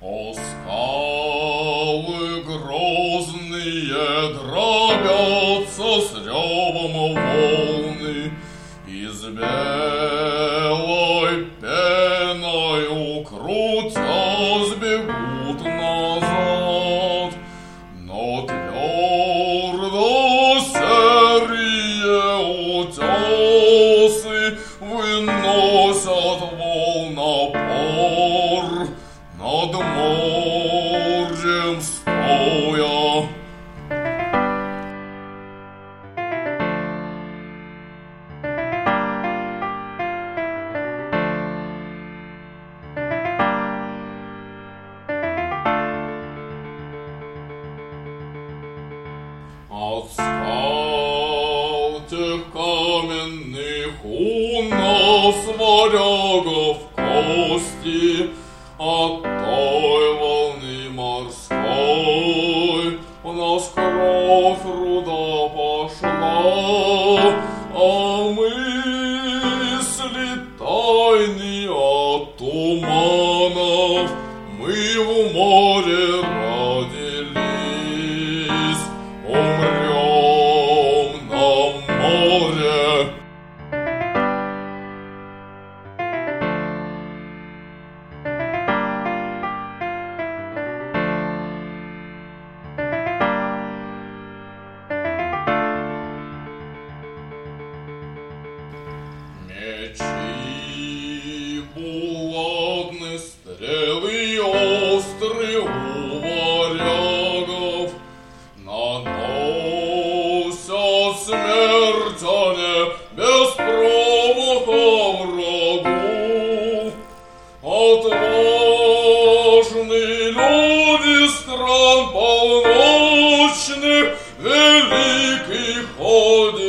О, скалы грозные дробятся с ревом волны, из белой пеною крутясь бегут назад, но твердо серые утесы выносят волнопор над морем стоя. От скал тех каменных у нас варягов кости, от той волны морской у нас кровь руда пошла, а мысли тайны от туманов мы в море родились, умрем на море. Мечи булатны, стрелы острые у варягов наносят смерть они без промаха врагу. Отважные люди стран полночных великих ходят